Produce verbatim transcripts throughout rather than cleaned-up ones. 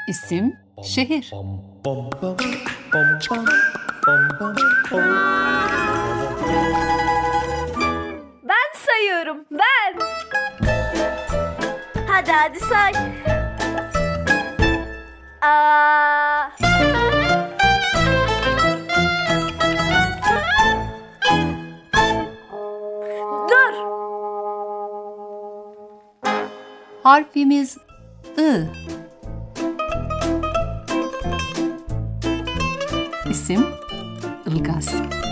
İsim, şehir. Ben sayıyorum, ben. Hadi hadi say. Aa. Dur. Harfimiz I. İsim, Ilgaz.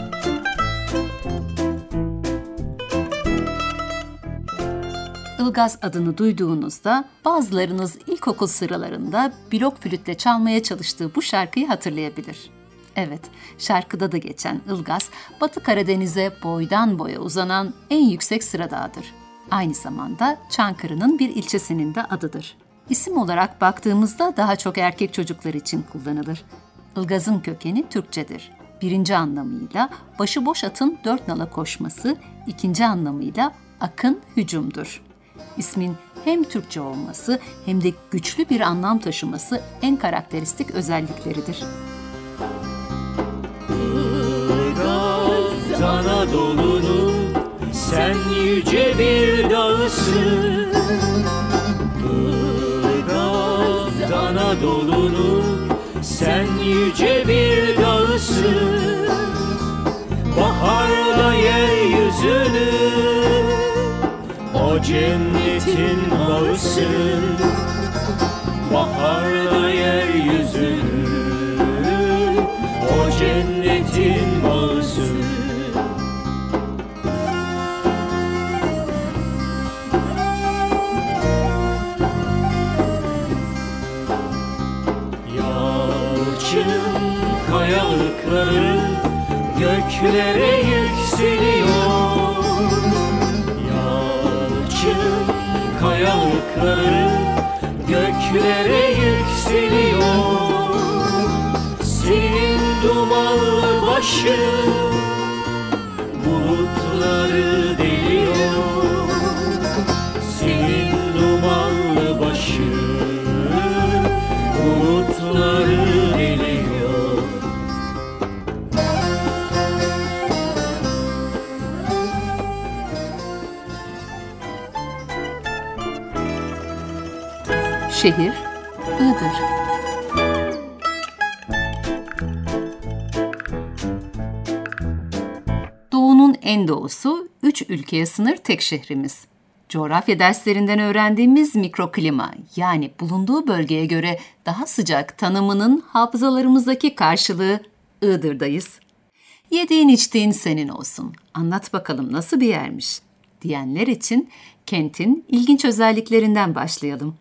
Ilgaz adını duyduğunuzda bazılarınız ilkokul sıralarında blok flütle çalmaya çalıştığı bu şarkıyı hatırlayabilir. Evet, şarkıda da geçen Ilgaz, Batı Karadeniz'e boydan boya uzanan en yüksek sıradağıdır. Aynı zamanda Çankırı'nın bir ilçesinin de adıdır. İsim olarak baktığımızda daha çok erkek çocuklar için kullanılır. Ilgaz'ın kökeni Türkçedir. Birinci anlamıyla başıboş atın dört nala koşması, ikinci anlamıyla akın hücumdur. İsmin hem Türkçe olması hem de güçlü bir anlam taşıması en karakteristik özellikleridir. Ilgaz Anadolu'nun sen yüce bir dağısın. Ilgaz Anadolu'nun sen yüce bir dağısın. Baharda yeryüzünü o cennetin bağısın. Baharda yeryüzünü o cennetin bağısın. Yalçın kayalıkları göklere yükseliyor. Yalçın kayalıkları göklere yükseliyor. Senin dumanlı başın bulutları deliyor. Senin dumanlı başın bulutları deliyor. Şehir, Iğdır. Doğu'nun en doğusu, üç ülkeye sınır tek şehrimiz. Coğrafya derslerinden öğrendiğimiz mikroklima, yani bulunduğu bölgeye göre daha sıcak tanımının hafızalarımızdaki karşılığı Iğdır'dayız. Yediğin içtiğin senin olsun, anlat bakalım nasıl bir yermiş diyenler için kentin ilginç özelliklerinden başlayalım.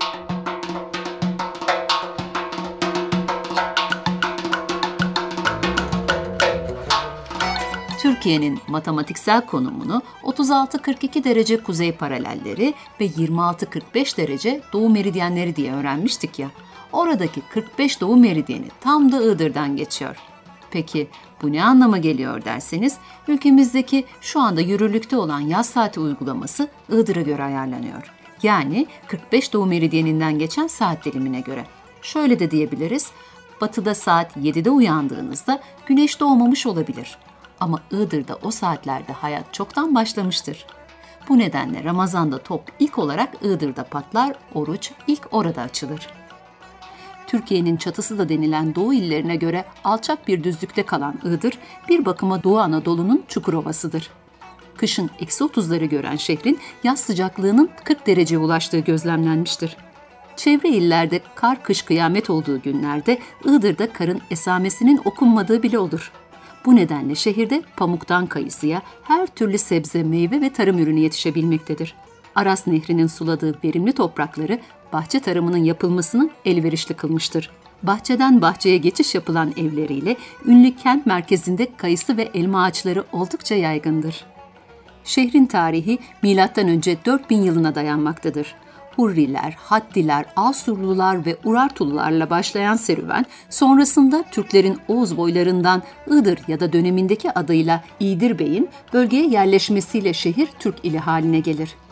Türkiye'nin matematiksel konumunu otuz altı kırk iki derece kuzey paralelleri ve yirmi altı kırk beş derece doğu meridyenleri diye öğrenmiştik ya. Oradaki kırk beş doğu meridyeni tam da Iğdır'dan geçiyor. Peki bu ne anlama geliyor derseniz, ülkemizdeki şu anda yürürlükte olan yaz saati uygulaması Iğdır'a göre ayarlanıyor. Yani kırk beş doğu meridyeninden geçen saat dilimine göre. Şöyle de diyebiliriz, batıda saat yedide uyandığınızda güneş doğmamış olabilir. Ama Iğdır'da o saatlerde hayat çoktan başlamıştır. Bu nedenle Ramazan'da top ilk olarak Iğdır'da patlar, oruç ilk orada açılır. Türkiye'nin çatısı da denilen doğu illerine göre alçak bir düzlükte kalan Iğdır, bir bakıma Doğu Anadolu'nun Çukurova'sıdır. Kışın eksi otuzları gören şehrin yaz sıcaklığının kırk dereceye ulaştığı gözlemlenmiştir. Çevre illerde kar kış kıyamet olduğu günlerde Iğdır'da karın esamesinin okunmadığı bile olur. Bu nedenle şehirde pamuktan kayısıya her türlü sebze, meyve ve tarım ürünü yetişebilmektedir. Aras Nehri'nin suladığı verimli toprakları bahçe tarımının yapılmasını elverişli kılmıştır. Bahçeden bahçeye geçiş yapılan evleriyle ünlü kent merkezinde kayısı ve elma ağaçları oldukça yaygındır. Şehrin tarihi milattan önce dört bin yılına dayanmaktadır. Hurriler, Hattiler, Asurlular ve Urartulularla başlayan serüven, sonrasında Türklerin Oğuz boylarından Iğdır ya da dönemindeki adıyla İğdir Bey'in bölgeye yerleşmesiyle şehir Türk ili haline gelir.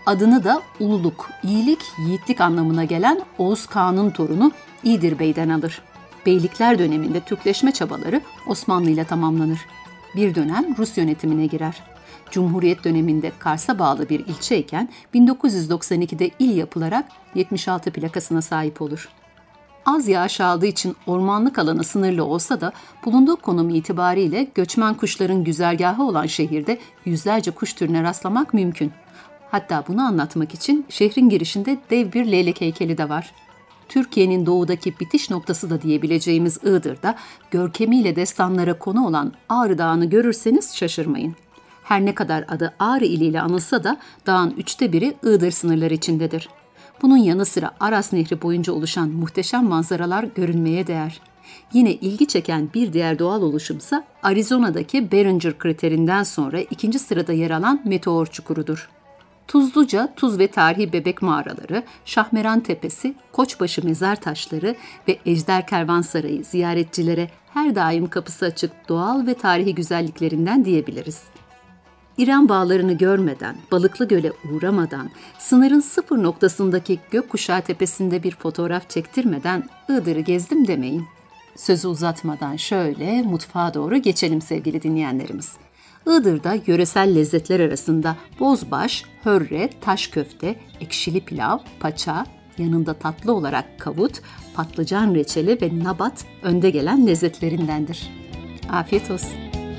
Adını da ululuk, iyilik, yiğitlik anlamına gelen Oğuz Kağan'ın torunu İğdir Bey'den alır. Beylikler döneminde Türkleşme çabaları Osmanlı ile tamamlanır. Bir dönem Rus yönetimine girer. Cumhuriyet döneminde Kars'a bağlı bir ilçeyken bin dokuz yüz doksan ikide il yapılarak yetmiş altı plakasına sahip olur. Az yağış aldığı için ormanlık alanı sınırlı olsa da bulunduğu konum itibariyle göçmen kuşların güzergahı olan şehirde yüzlerce kuş türüne rastlamak mümkün. Hatta bunu anlatmak için şehrin girişinde dev bir leylek heykeli de var. Türkiye'nin doğudaki bitiş noktası da diyebileceğimiz Iğdır'da görkemiyle destanlara konu olan Ağrı Dağı'nı görürseniz şaşırmayın. Her ne kadar adı Ağrı iliyle anılsa da dağın üçte biri Iğdır sınırları içindedir. Bunun yanı sıra Aras Nehri boyunca oluşan muhteşem manzaralar görünmeye değer. Yine ilgi çeken bir diğer doğal oluşumsa Arizona'daki Barringer kriterinden sonra ikinci sırada yer alan Meteor Çukuru'dur. Tuzluca tuz ve tarihi bebek mağaraları, Şahmeran Tepesi, Koçbaşı mezar taşları ve Ejder Kervansarayı ziyaretçilere her daim kapısı açık doğal ve tarihi güzelliklerinden diyebiliriz. İrem Bağları'nı görmeden, Balıklı Göl'e uğramadan, sınırın sıfır noktasındaki Gökkuşağı Tepesi'nde bir fotoğraf çektirmeden Iğdır'ı gezdim demeyin. Sözü uzatmadan şöyle mutfağa doğru geçelim sevgili dinleyenlerimiz. Iğdır'da yöresel lezzetler arasında bozbaş, hörre, taş köfte, ekşili pilav, paça, yanında tatlı olarak kavut, patlıcan reçeli ve nabat önde gelen lezzetlerindendir. Afiyet olsun.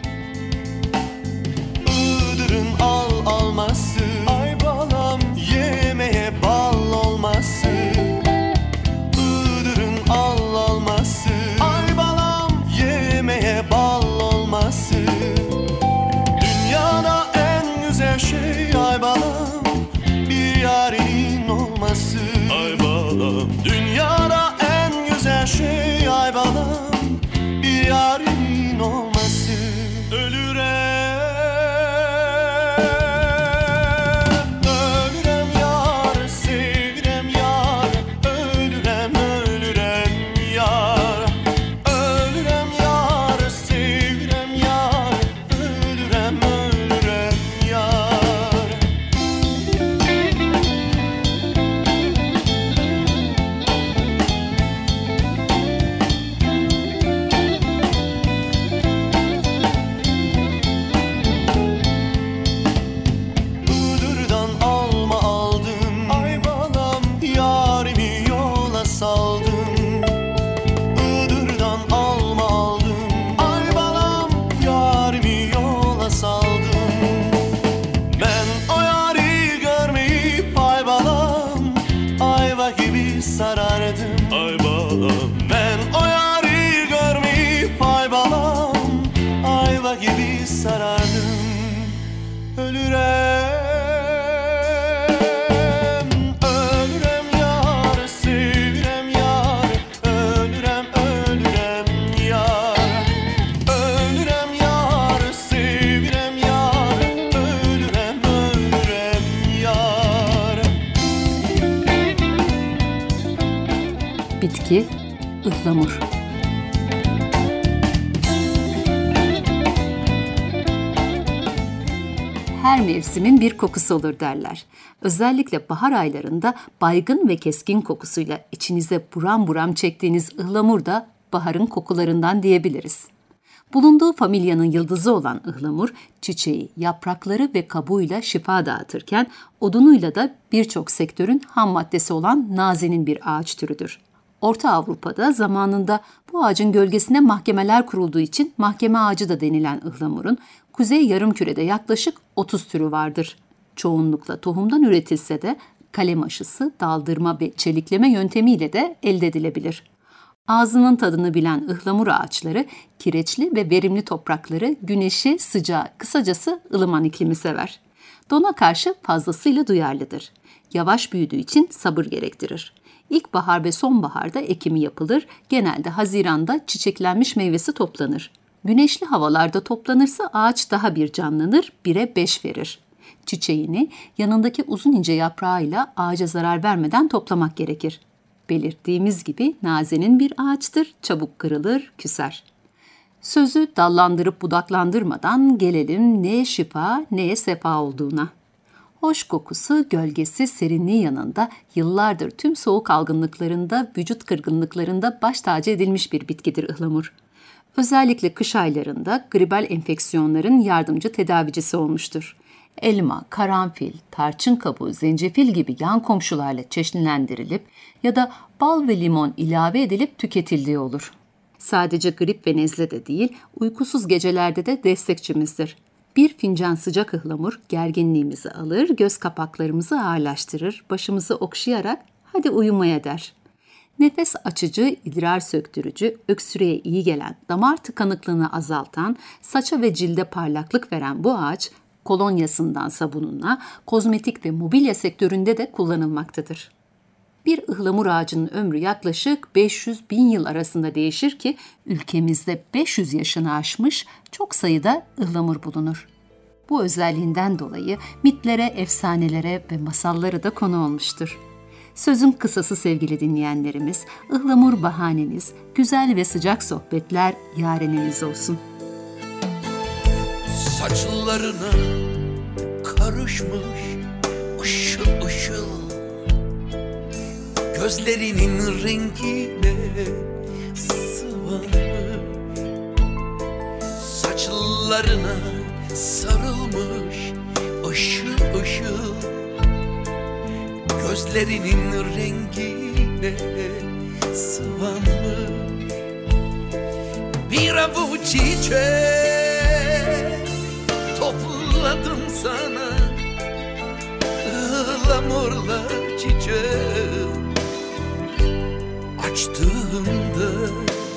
Iğdır'ın al alması, ay balam yemeğe bal olması. Iğdır'ın al alması, ay balam yemeğe bal olması. Dünyada en güzel şey ay balam bir yarinin olması. Ay balam dünyada en güzel şey ay balam bir yarinin olması. Ölürem sarardım ay balam. Ben o yari görmeyip ay balam ayva gibi sarardım. Ölürem, ölürem yar, sevirem yar. Ölürem, ölürem yar. Ölürem yar, sevirem yar. Ölürem, ölürem yar. Bitki, ıhlamur. Her mevsimin bir kokusu olur derler. Özellikle bahar aylarında baygın ve keskin kokusuyla içinize buram buram çektiğiniz ıhlamur da baharın kokularından diyebiliriz. Bulunduğu familyanın yıldızı olan ıhlamur, çiçeği, yaprakları ve kabuğuyla şifa dağıtırken odunuyla da birçok sektörün ham maddesi olan nazenin bir ağaç türüdür. Orta Avrupa'da zamanında bu ağacın gölgesine mahkemeler kurulduğu için mahkeme ağacı da denilen ıhlamurun Kuzey Yarımküre'de yaklaşık otuz türü vardır. Çoğunlukla tohumdan üretilse de kalem aşısı, daldırma ve çelikleme yöntemiyle de elde edilebilir. Ağzının tadını bilen ıhlamur ağaçları kireçli ve verimli toprakları, güneşi, sıcağı, kısacası ılıman iklimi sever. Dona karşı fazlasıyla duyarlıdır. Yavaş büyüdüğü için sabır gerektirir. İlkbahar ve sonbaharda ekimi yapılır, genelde Haziran'da çiçeklenmiş meyvesi toplanır. Güneşli havalarda toplanırsa ağaç daha bir canlanır, bire beş verir. Çiçeğini yanındaki uzun ince yaprağıyla ağaca zarar vermeden toplamak gerekir. Belirttiğimiz gibi nazenin bir ağaçtır, çabuk kırılır, küser. Sözü dallandırıp budaklandırmadan gelelim neye şifa, neye sefa olduğuna. Hoş kokusu, gölgesi, serinliği yanında yıllardır tüm soğuk algınlıklarında, vücut kırgınlıklarında baş tacı edilmiş bir bitkidir ıhlamur. Özellikle kış aylarında gribal enfeksiyonların yardımcı tedavicisi olmuştur. Elma, karanfil, tarçın kabuğu, zencefil gibi yan komşularla çeşnilendirilip ya da bal ve limon ilave edilip tüketildiği olur. Sadece grip ve nezle de değil, uykusuz gecelerde de destekçimizdir. Bir fincan sıcak ıhlamur gerginliğimizi alır, göz kapaklarımızı ağırlaştırır, başımızı okşayarak hadi uyumaya der. Nefes açıcı, idrar söktürücü, öksürüğe iyi gelen, damar tıkanıklığını azaltan, saça ve cilde parlaklık veren bu ağaç, kolonyasından sabununa, kozmetik ve mobilya sektöründe de kullanılmaktadır. Bir ıhlamur ağacının ömrü yaklaşık beş yüz bin yıl arasında değişir ki ülkemizde beş yüz yaşını aşmış çok sayıda ıhlamur bulunur. Bu özelliğinden dolayı mitlere, efsanelere ve masallara da konu olmuştur. Sözün kısası sevgili dinleyenlerimiz, ıhlamur bahaneniz, güzel ve sıcak sohbetler yareniniz olsun. Saçlarına karışmış ışıl ışıl, gözlerinin rengine sıvanmış, saçlarına sarılmış ışıl ışıl, gözlerinin rengine sıvanmış. Bir avuç çiçek topladım sana, ıhlamurlar çiçeği açtığımda.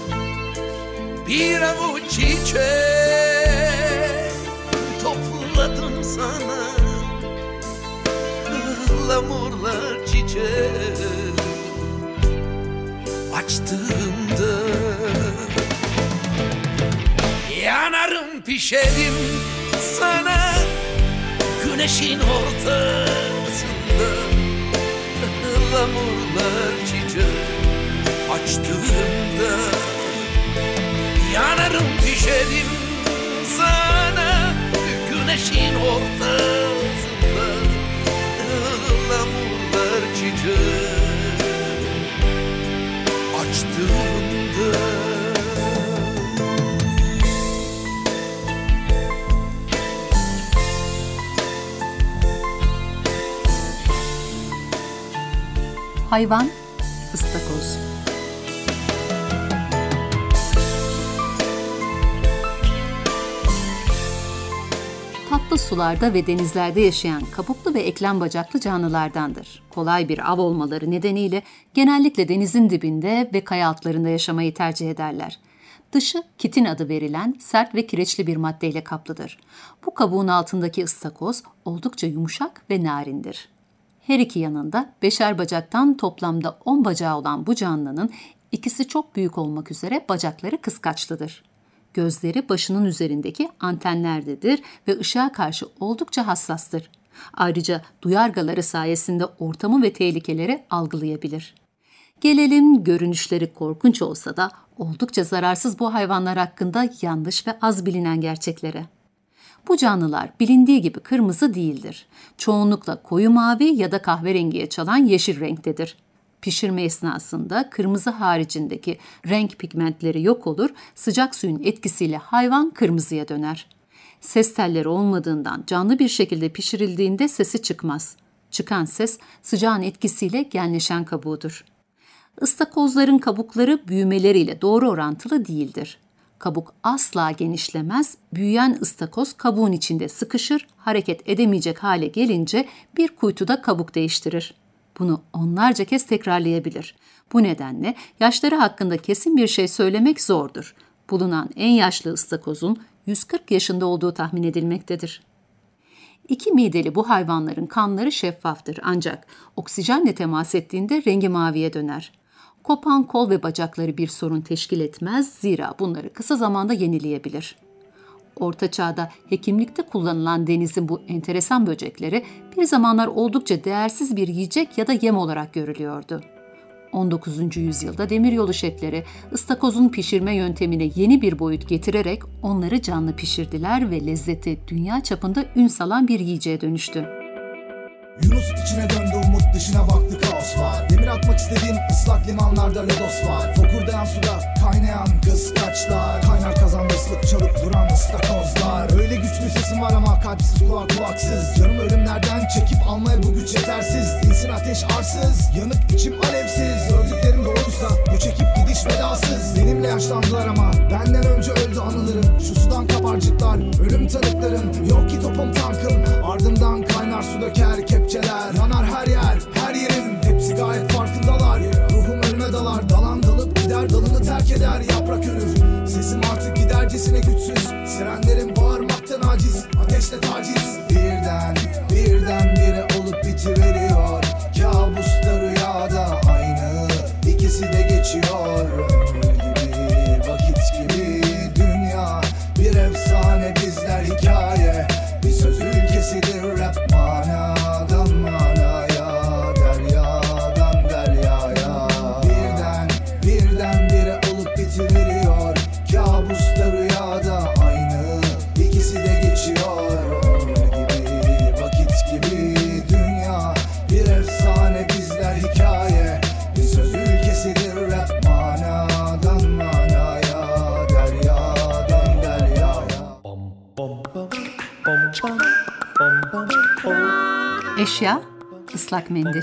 Bir avuç çiçek topladım sana, ıhlamurlar çiçeği açtığımda. Yanarım pişerim sana güneşin ortasında, ıhlamurlar çiçeği açtığımda. Yanarım pişerim sana güneşin ortasında, ıhlamurlar çiçeği açtığımda. Hayvan, ıstakoz. Tatlı sularda ve denizlerde yaşayan kabuklu ve eklem bacaklı canlılardandır. Kolay bir av olmaları nedeniyle genellikle denizin dibinde ve kaya altlarında yaşamayı tercih ederler. Dışı kitin adı verilen sert ve kireçli bir maddeyle kaplıdır. Bu kabuğun altındaki ıstakoz oldukça yumuşak ve narindir. Her iki yanında beşer bacaktan toplamda on bacağı olan bu canlının ikisi çok büyük olmak üzere bacakları kıskaçlıdır. Gözleri başının üzerindeki antenlerdedir ve ışığa karşı oldukça hassastır. Ayrıca duyargaları sayesinde ortamı ve tehlikeleri algılayabilir. Gelelim görünüşleri korkunç olsa da oldukça zararsız bu hayvanlar hakkında yanlış ve az bilinen gerçeklere. Bu canlılar bilindiği gibi kırmızı değildir. Çoğunlukla koyu mavi ya da kahverengiye çalan yeşil renktedir. Pişirme esnasında kırmızı haricindeki renk pigmentleri yok olur, sıcak suyun etkisiyle hayvan kırmızıya döner. Ses telleri olmadığından canlı bir şekilde pişirildiğinde sesi çıkmaz. Çıkan ses sıcağın etkisiyle genleşen kabuğudur. Istakozların kabukları büyümeleriyle doğru orantılı değildir. Kabuk asla genişlemez, büyüyen ıstakoz kabuğun içinde sıkışır, hareket edemeyecek hale gelince bir kuytuda kabuk değiştirir. Bunu onlarca kez tekrarlayabilir. Bu nedenle yaşları hakkında kesin bir şey söylemek zordur. Bulunan en yaşlı ıstakozun yüz kırk yaşında olduğu tahmin edilmektedir. İki mideli bu hayvanların kanları şeffaftır ancak oksijenle temas ettiğinde rengi maviye döner. Kopan kol ve bacakları bir sorun teşkil etmez, zira bunları kısa zamanda yenileyebilir. Orta Çağ'da hekimlikte kullanılan denizin bu enteresan böcekleri bir zamanlar oldukça değersiz bir yiyecek ya da yem olarak görülüyordu. on dokuzuncu yüzyılda demiryolu şefleri ıstakozun pişirme yöntemine yeni bir boyut getirerek onları canlı pişirdiler ve lezzeti dünya çapında ün salan bir yiyeceğe dönüştü. Yunus içine döndü, umut dışına baktı, kaos var. Demir atmak istediğim ıslak limanlarda lodos var. Fokurdayan suda kaynayan kıskaçlar. Kaynar kazanda ıslık çalıp duran ıstakozlar. Öyle güçlü sesim var ama kalpsiz, kulak kulaksız. Canım ölümlerden çekip almaya bu güç yetersiz. Dinsin ateş arsız, yanık içim alevsiz. Gördüklerim doğruysa bu çekip gidiş vedasız. Benimle yaşlandılar ama benden önce öldü anılarım. Şu sudan kabarcıklar, ölüm tanıklarım. Yok ki topum tankım, ardından kaynar su döker kepçeler. Yanar her yer, her yerim, hepsi gayet farkındalar. Ruhum ölüme dalar, dalan dalıp gider, dalını terk eder, yaprak ölür. Sesim artık gidercesine güçsüz, sirenlerim bağırmaktan aciz, ateşle taciz. Birden, birden bire olup bitiveriyor. Kabusta rüyada aynı, ikisi de geçiyor. Ömür gibi, vakit gibi, dünya bir efsane, bizler hikaye. Bir söz ülkesidir rap, manadan manaya, deryadan deryaya. Birden, birden bire olup bitiveriyor. Kabusta rüyada aynı, ikisi de geçiyor. Ömür gibi, vakit gibi, dünya bir efsane, bizler hikaye. Bir söz ülkesidir rap, manadan manaya, deryadan deryaya. Eşya, ıslak mendil.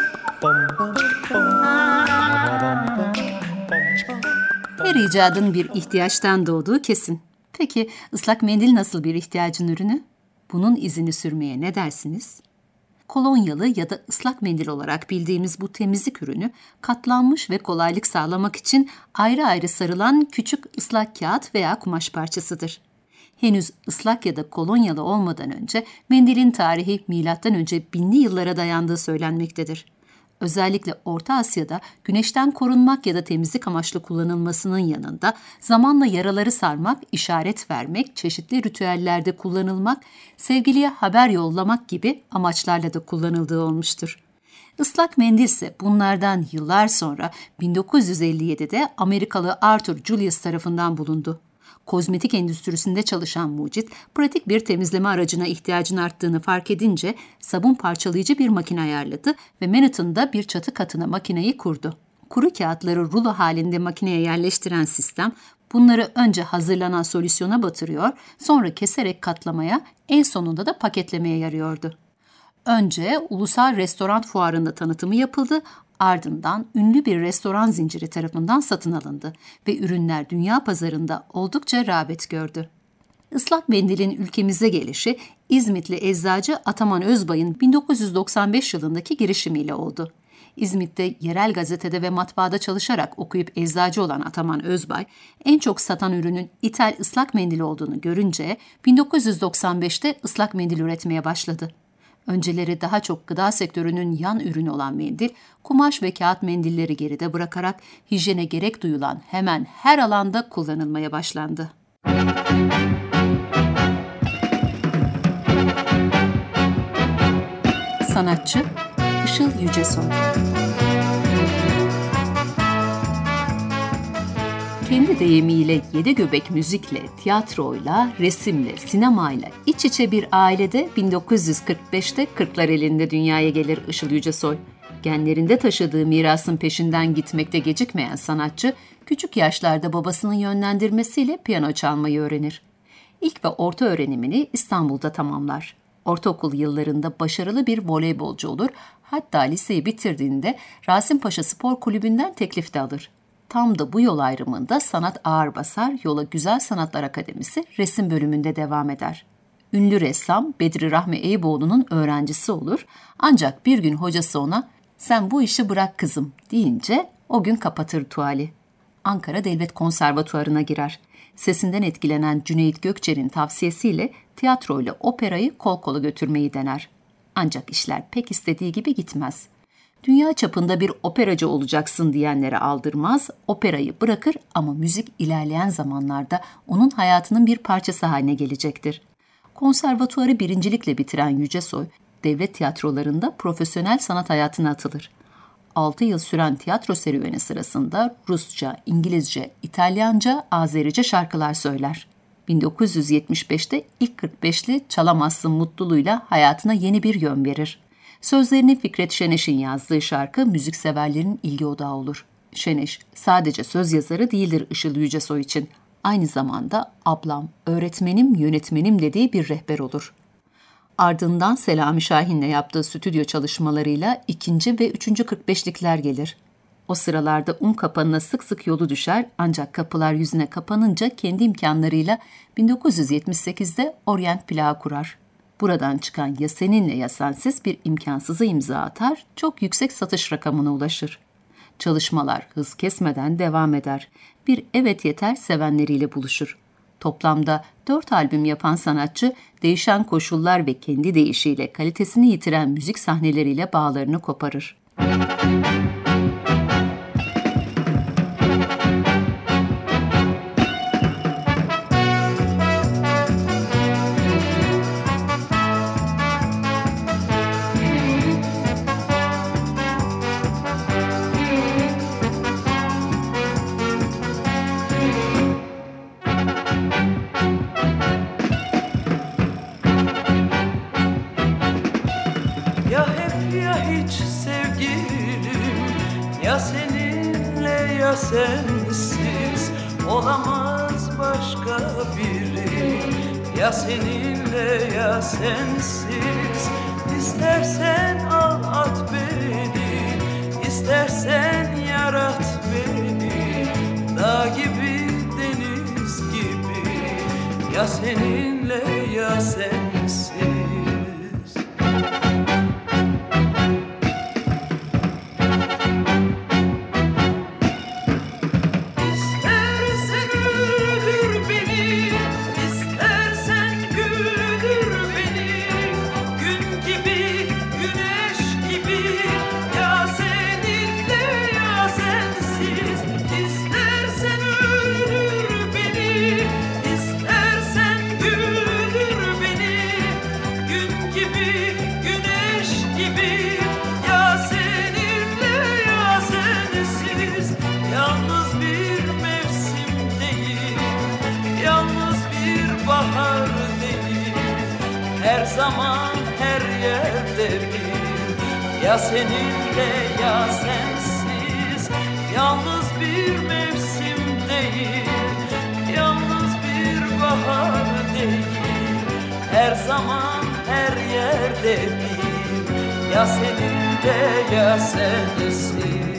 Her icadın bir ihtiyaçtan doğduğu kesin. Peki ıslak mendil nasıl bir ihtiyacın ürünü? Bunun izini sürmeye ne dersiniz? Kolonyalı ya da ıslak mendil olarak bildiğimiz bu temizlik ürünü katlanmış ve kolaylık sağlamak için ayrı ayrı sarılan küçük ıslak kağıt veya kumaş parçasıdır. Henüz ıslak ya da kolonyalı olmadan önce mendilin tarihi milattan önce binli yıllara dayandığı söylenmektedir. Özellikle Orta Asya'da güneşten korunmak ya da temizlik amaçlı kullanılmasının yanında zamanla yaraları sarmak, işaret vermek, çeşitli ritüellerde kullanılmak, sevgiliye haber yollamak gibi amaçlarla da kullanıldığı olmuştur. Islak mendil ise bunlardan yıllar sonra bin dokuz yüz elli yedide Amerikalı Arthur Julius tarafından bulundu. Kozmetik endüstrisinde çalışan mucit, pratik bir temizleme aracına ihtiyacın arttığını fark edince sabun parçalayıcı bir makine ayarladı ve Manhattan'da bir çatı katına makineyi kurdu. Kuru kağıtları rulo halinde makineye yerleştiren sistem, bunları önce hazırlanan solüsyona batırıyor, sonra keserek katlamaya, en sonunda da paketlemeye yarıyordu. Önce ulusal restoran fuarında tanıtımı yapıldı, ardından ünlü bir restoran zinciri tarafından satın alındı ve ürünler dünya pazarında oldukça rağbet gördü. Islak mendilin ülkemize gelişi İzmitli eczacı Ataman Özbay'ın bin dokuz yüz doksan beş yılındaki girişimiyle oldu. İzmit'te yerel gazetede ve matbaada çalışarak okuyup eczacı olan Ataman Özbay, en çok satan ürünün ithal ıslak mendil olduğunu görünce bin dokuz yüz doksan beşte ıslak mendil üretmeye başladı. Önceleri daha çok gıda sektörünün yan ürünü olan mendil, kumaş ve kağıt mendilleri geride bırakarak hijyene gerek duyulan hemen her alanda kullanılmaya başlandı. Sanatçı Işıl Yücesoy. Kendi deyimiyle yedi göbek müzikle, tiyatroyla, resimle, sinemayla iç içe bir ailede bin dokuz yüz kırk beşte Kırklareli'nde dünyaya gelir Işıl Yücesoy. Genlerinde taşıdığı mirasın peşinden gitmekte gecikmeyen sanatçı, küçük yaşlarda babasının yönlendirmesiyle piyano çalmayı öğrenir. İlk ve orta öğrenimini İstanbul'da tamamlar. Ortaokul yıllarında başarılı bir voleybolcu olur, hatta liseyi bitirdiğinde Rasim Spor Kulübü'nden teklif de alır. Tam da bu yol ayrımında sanat ağır basar, yola Güzel Sanatlar Akademisi resim bölümünde devam eder. Ünlü ressam Bedri Rahmi Eyüboğlu'nun öğrencisi olur, ancak bir gün hocası ona "Sen bu işi bırak kızım" deyince o gün kapatır tuvali. Ankara Devlet Konservatuvarı'na girer. Sesinden etkilenen Cüneyt Gökçer'in tavsiyesiyle tiyatroyla operayı kol kola götürmeyi dener. Ancak işler pek istediği gibi gitmez. Dünya çapında bir operacı olacaksın diyenlere aldırmaz, operayı bırakır ama müzik ilerleyen zamanlarda onun hayatının bir parçası haline gelecektir. Konservatuvarı birincilikle bitiren Yücesoy, devlet tiyatrolarında profesyonel sanat hayatına atılır. altı yıl süren tiyatro serüveni sırasında Rusça, İngilizce, İtalyanca, Azerice şarkılar söyler. bin dokuz yüz yetmiş beşte ilk kırk beşli Çalamazsın mutluluğuyla hayatına yeni bir yön verir. Sözlerini Fikret Şeneş'in yazdığı şarkı müzikseverlerin ilgi odağı olur. Şeneş sadece söz yazarı değildir Işıl Yücesoy için. Aynı zamanda ablam, öğretmenim, yönetmenim dediği bir rehber olur. Ardından Selami Şahin'le yaptığı stüdyo çalışmalarıyla ikinci ve üçüncü kırk beşlikler gelir. O sıralarda un kapanına sık sık yolu düşer ancak kapılar yüzüne kapanınca kendi imkanlarıyla bin dokuz yüz yetmiş sekizde Orient Plağı kurar. Buradan çıkan Ya Seninle Ya Sensiz bir imkansızı imza atar, çok yüksek satış rakamına ulaşır. Çalışmalar hız kesmeden devam eder. Bir Evet Yeter sevenleriyle buluşur. Toplamda dört albüm yapan sanatçı, değişen koşullar ve kendi deyişiyle kalitesini yitiren müzik sahneleriyle bağlarını koparır. Ya hep ya hiç sevgilim, ya seninle ya sensiz, olamaz başka biri. Ya seninle ya sensiz, istersen al at beni, istersen yarat beni. Dağ gibi deniz gibi, ya seninle ya sensiz. Her zaman her yerde bir, ya seninle ya sensiz. Yalnız bir mevsim değil, yalnız bir bahar değil. Her zaman her yerde bir, ya seninle ya sensiz.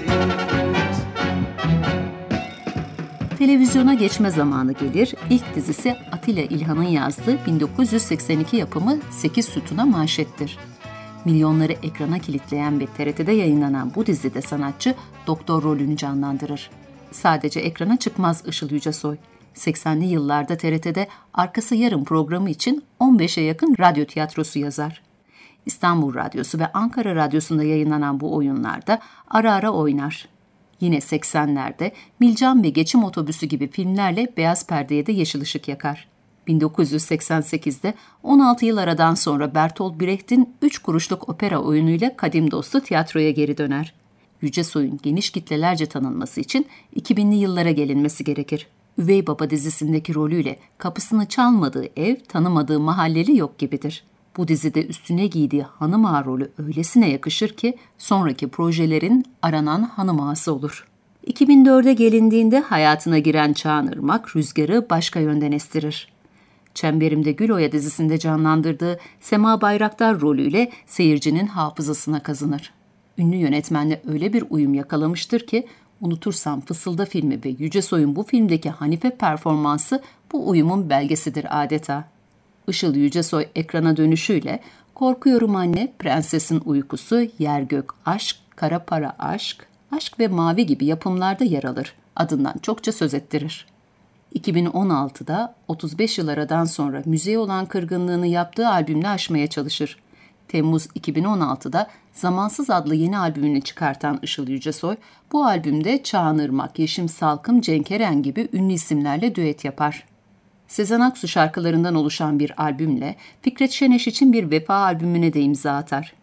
Televizyona geçme zamanı gelir. İlk dizisi Atilla İlhan'ın yazdığı bin dokuz yüz seksen iki yapımı Sekiz Sütuna manşettir. Milyonları ekrana kilitleyen ve T R T'de yayınlanan bu dizide sanatçı doktor rolünü canlandırır. Sadece ekrana çıkmaz Işıl Yücesoy. seksenli yıllarda T R T'de Arkası Yarın programı için on beşe yakın radyo tiyatrosu yazar. İstanbul Radyosu ve Ankara Radyosu'nda yayınlanan bu oyunlarda ara ara oynar. Yine seksenlerde Milcan ve Geçim Otobüsü gibi filmlerle beyaz perdeye de yeşil ışık yakar. bin dokuz yüz seksen sekizde on altı yıl aradan sonra Bertolt Brecht'in Üç Kuruşluk opera oyunuyla Kadim Dost'u tiyatroya geri döner. Yücesoy'un geniş kitlelerce tanınması için iki binli yıllara gelinmesi gerekir. Üvey Baba dizisindeki rolüyle kapısını çalmadığı ev, tanımadığı mahalleli yok gibidir. Bu dizide üstüne giydiği hanım ağa rolü öylesine yakışır ki sonraki projelerin aranan hanım ağası olur. iki bin dörde gelindiğinde hayatına giren Çağınırmak rüzgarı başka yönden estirir. Çemberimde Gül Oya dizisinde canlandırdığı Sema Bayraktar rolüyle seyircinin hafızasına kazınır. Ünlü yönetmenle öyle bir uyum yakalamıştır ki Unutursam Fısılda filmi ve Yücesoy'un bu filmdeki Hanife performansı bu uyumun belgesidir adeta. Işıl Yücesoy ekrana dönüşüyle Korkuyorum Anne, Prensesin Uykusu, Yer Gök Aşk, Kara Para Aşk, Aşk ve Mavi gibi yapımlarda yer alır. Adından çokça söz ettirir. iki bin on altıda otuz beş yıl aradan sonra müziğe olan kırgınlığını yaptığı albümle aşmaya çalışır. Temmuz iki bin on altıda Zamansız adlı yeni albümünü çıkartan Işıl Yücesoy, bu albümde Çağınırmak, Yeşim Salkım, Cenk Eren gibi ünlü isimlerle düet yapar. Sezen Aksu şarkılarından oluşan bir albümle Fikret Şeneş için bir vefa albümüne de imza atar.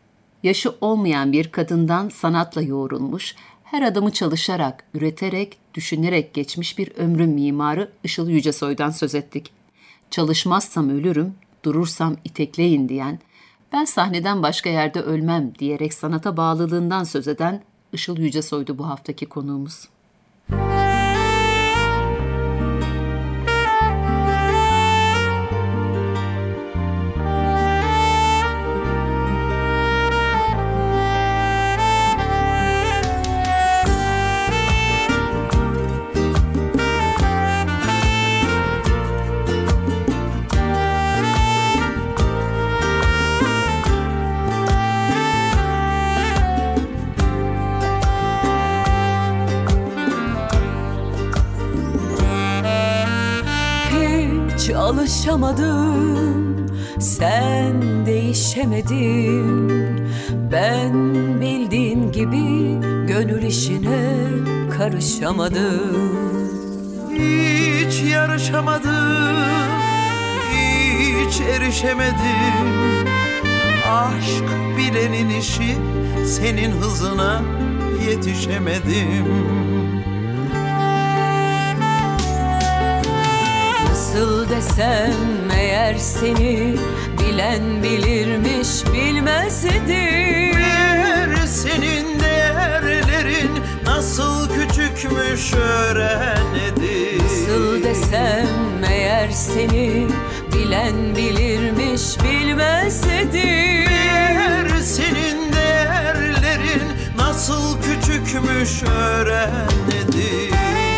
Yaşı olmayan bir kadından sanatla yoğrulmuş, her adımı çalışarak, üreterek, düşünerek geçmiş bir ömrün mimarı Işıl Yücesoy'dan söz ettik. Çalışmazsam ölürüm, durursam itekleyin diyen, ben sahneden başka yerde ölmem diyerek sanata bağlılığından söz eden Işıl Yücesoy'du bu haftaki konuğumuz. Alışamadım, sen değişemedin. Ben bildiğin gibi gönül işine karışamadım. Hiç yarışamadım, hiç erişemedim. Aşk bilenin işi, senin hızına yetişemedim. Nasıl desem eğer seni bilen bilirmiş bilmezdi. Meğer senin değerlerin nasıl küçükmüş öğrenedi. Nasıl desem eğer seni bilen bilirmiş bilmezdi. Meğer senin değerlerin nasıl küçükmüş öğrenedi.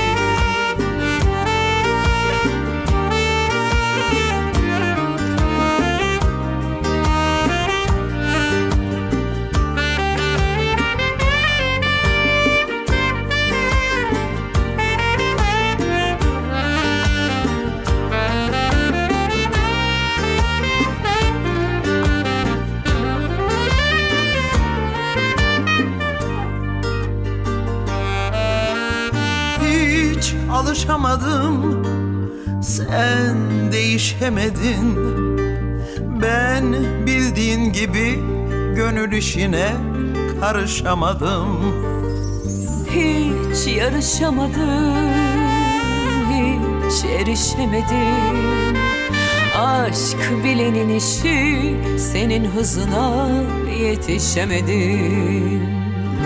Alışamadım, sen değişemedin. Ben bildiğin gibi gönül işine karışamadım. Hiç yarışamadım, hiç erişemedim. Aşk bilenin işi, senin hızına yetişemedim.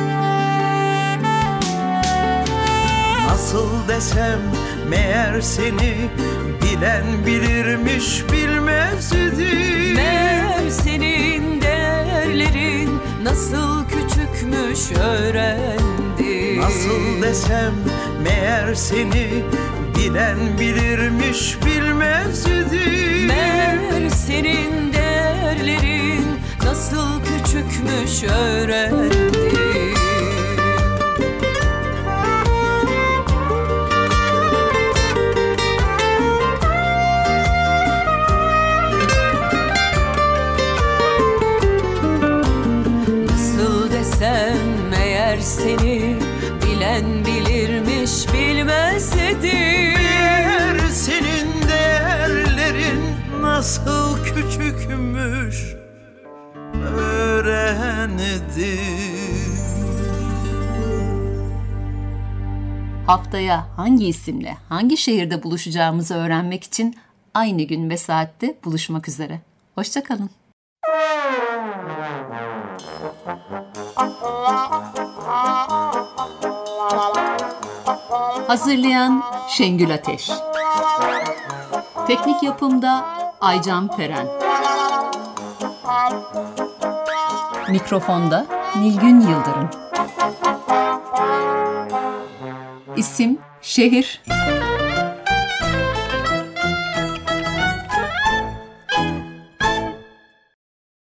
Nasıl desem meğer seni bilen bilirmiş bilmezdi. Meğer senin değerlerin nasıl küçükmüş öğrendi. Nasıl desem meğer seni bilen bilirmiş bilmezdi. Meğer senin değerlerin nasıl küçükmüş öğrendi. Meğer seni bilen bilirmiş bilmezdi. Meğer senin değerlerin nasıl küçükmüş öğrendim. Haftaya hangi isimle, hangi şehirde buluşacağımızı öğrenmek için aynı gün ve saatte buluşmak üzere. Hoşça kalın. Hazırlayan Şengül Ateş. Teknik yapımda Aycan Peren. Mikrofonda Nilgün Yıldırım. İsim, şehir,